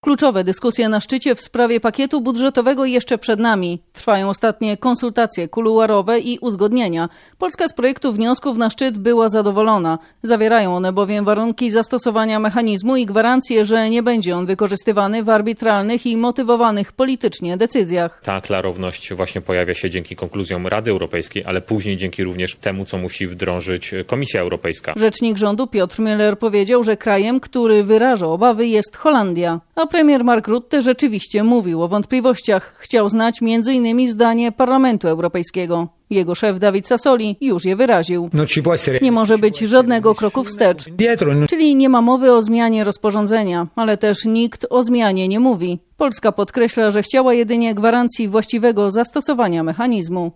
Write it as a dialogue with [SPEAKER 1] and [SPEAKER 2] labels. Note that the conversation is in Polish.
[SPEAKER 1] Kluczowe dyskusje na szczycie w sprawie pakietu budżetowego jeszcze przed nami. Trwają ostatnie konsultacje kuluarowe i uzgodnienia. Polska z projektu wniosków na szczyt była zadowolona. Zawierają one bowiem warunki zastosowania mechanizmu i gwarancje, że nie będzie on wykorzystywany w arbitralnych i motywowanych politycznie decyzjach.
[SPEAKER 2] Ta klarowność właśnie pojawia się dzięki konkluzjom Rady Europejskiej, ale później dzięki również temu, co musi wdrożyć Komisja Europejska.
[SPEAKER 1] Rzecznik rządu Piotr Müller powiedział, że krajem, który wyraża obawy, jest Holandia. A premier Mark Rutte rzeczywiście mówił o wątpliwościach. Chciał znać m.in. zdanie Parlamentu Europejskiego. Jego szef David Sassoli już je wyraził. Nie może być żadnego kroku wstecz. Czyli nie ma mowy o zmianie rozporządzenia, ale też nikt o zmianie nie mówi. Polska podkreśla, że chciała jedynie gwarancji właściwego zastosowania mechanizmu.